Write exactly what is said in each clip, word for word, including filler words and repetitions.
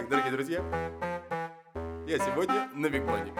Итак, дорогие друзья, я сегодня на Бигмане.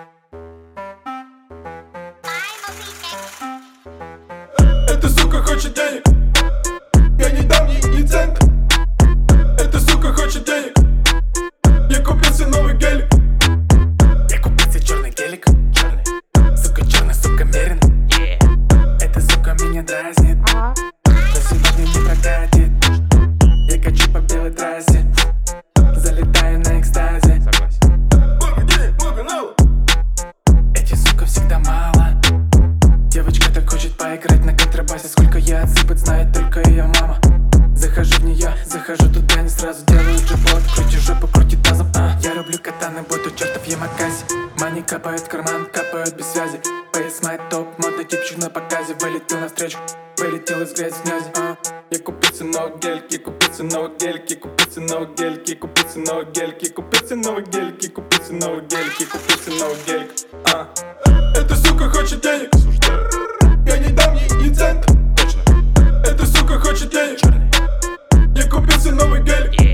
Эта сука хочет денег, я не дам ей ни цента. Эта сука хочет денег, я купил себе новый гелик. Я купил себе черный гелик, черный. Сука черный, сука мерен. yeah. Эта сука меня дразнит, uh-huh. но сегодня не прокатит. Я качу по белой трассе, залетаю на экстазе. Согласен. Много денег, много нала. Эти сука всегда мало. Девочка так хочет поиграть на контрабасе. Сколько я отсыпать, знает только ее мама. Захожу в нее, захожу туда, не сразу делаю джипот. Крути жопу, крути тазом, а я люблю катаны, буду чертов ямакази. Мани капает в карман, капают без связи. Пейс май топ, модный типчик на показе. Вылетел навстречу, вылетел из грязи в грязи, а я купил себе новый гелик, я купил себе новый гелик, я купил себе новый гелик, я купил себе новый гелик, я купил себе новый гелик, я купил себе новый гелик, я купил себе новый гелик, а Эта сука хочет денег, я не дам ей ни цента. Точно. Эта сука хочет денег, черный. я купил себе новый гелик. yeah.